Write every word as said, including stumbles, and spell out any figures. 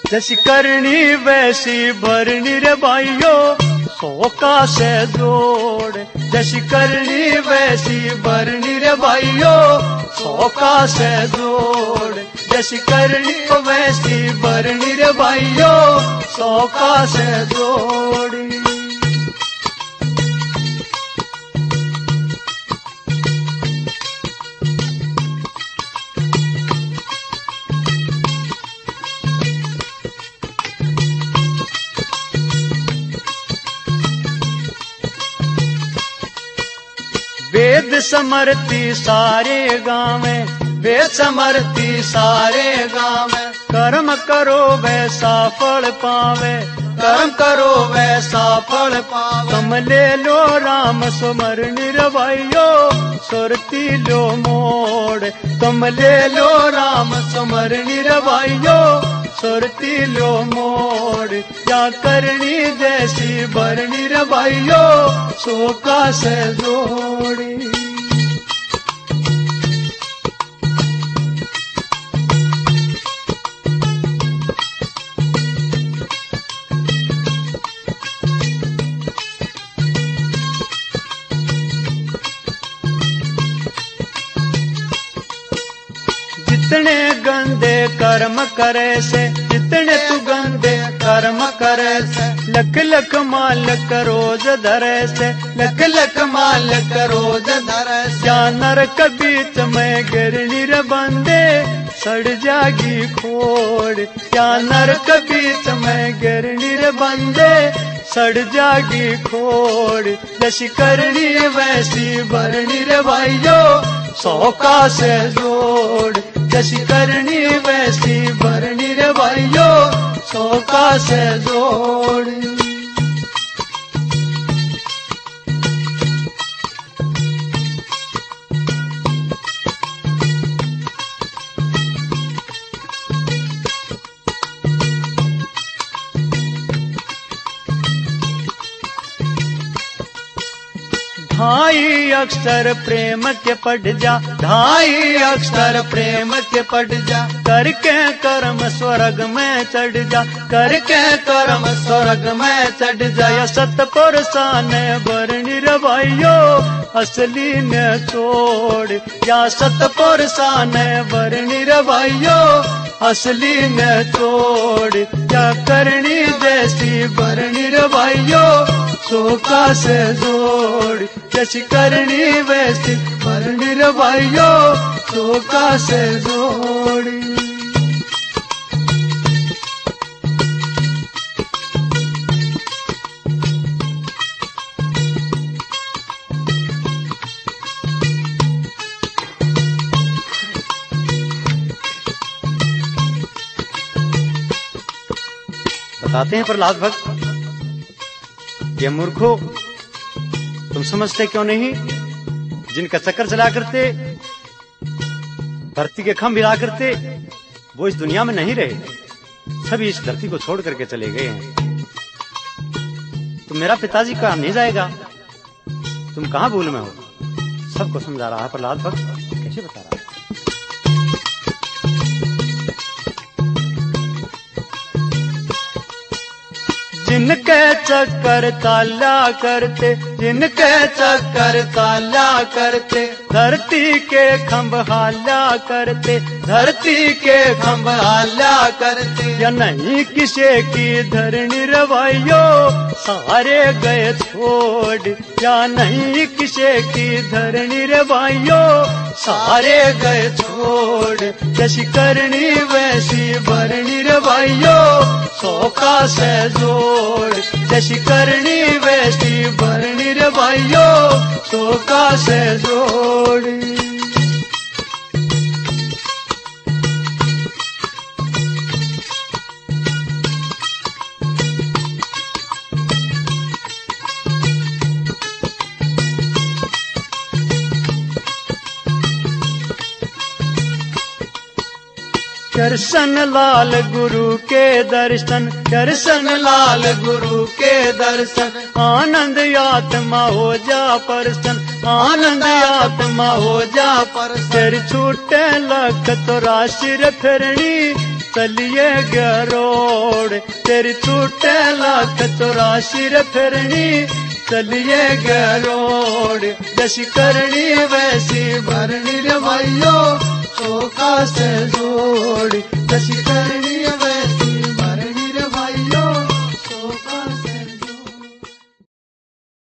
जैसी करनी वैसी भरनी रे भाइयों, सौ का से जोड़। जैसी करनी वैसी भरनी रे भाइयों, सौ का से जोड़। जैसी करनी वैसी भरनी रे भाइयों, सौ का से जोड़। वेद समरती सारे गाँव, वेद समरती सारे गाँव। कर्म करो वैसा फल पावे, कर्म करो वैसा फल पावे। तुम ले लो राम सुमरनी रे भाइयों, सुरती लो मोड़। तुम ले लो राम सुमरनी रे भाइयों, सुरती लो मोड़। क्या करनी जैसी भरनी रे भाइयों, सो का से जोड़ी। जितने गंदे कर्म करे से, जितने तू गंदे कर्म करे से। लख लख माल रोज धरे से, लख लख माल रोज धरे से। क्या नरक बीच में गिरनी रे बंदे, सड़ जागी खोड़। क्या नरक बीच में गिरनी रे बंदे, सड़ जागी खोड़। जैसी करनी वैसी भरनी रे भाइयों, सौ का से जोड़। जैसी करनी वैसी भरनी रे भाइयों, सौ का से जोड़। ढाई अक्षर प्रेम के पढ़ जा, ढाई अक्षर प्रेम के पढ़ जा। करके कर्म स्वर्ग में चढ़ जा, करके कर्म स्वर्ग में चढ़ जा। या सतपुरुषा ने भरनी रे भाइयों, असली ने छोड़। या सतपुरुषा ने भरनी रे भाइयों, असली ने छोड़। क्या करनी जैसी भरनी रे भाइयों, सो का से जोड़। जैसी करनी वैसी भरनी रे भाइयों, सो का से जोड़। बताते हैं प्रहलाद भक्त, ये मूर्खों तुम समझते क्यों नहीं, जिनका चक्कर चला करते, धरती के खंभ हिला करते, वो इस दुनिया में नहीं रहे। सभी इस धरती को छोड़ करके चले गए हैं। तो मेरा पिताजी कहाँ नहीं जाएगा, तुम कहाँ भूल में हो। सबको समझा रहा है प्रहलाद भक्त, कैसे बता रहा है। जिनके चक्कर ताला करते, जिनके चक्कर ताला करते। धरती के खंभ हाला करते, धरती के खंभ हाला करते। या नहीं किसे की धरनी रे भाइयों, सारे गए छोड़। या नहीं किसे की धरनी रे भाइयों, सारे गए छोड़। जैसी करनी वैसी भरनी रे भाइयों, सौ का से जोड़। जैसी करनी वैसी भरनी रे भाइयों, सौ का से जोड़। दर्शन लाल गुरु के दर्शन, दर्शन लाल गुरु के दर्शन। आनंद आत्मा हो जा परसन, आनंद आत्मा हो जा परसन। फिर छूटे लख तो राशि फिरनी, चलिए गरोड़ तेरी छूटे लाख चौरासी रे फिरनी चलिए गरोड़ जैसी करनी वैसी भर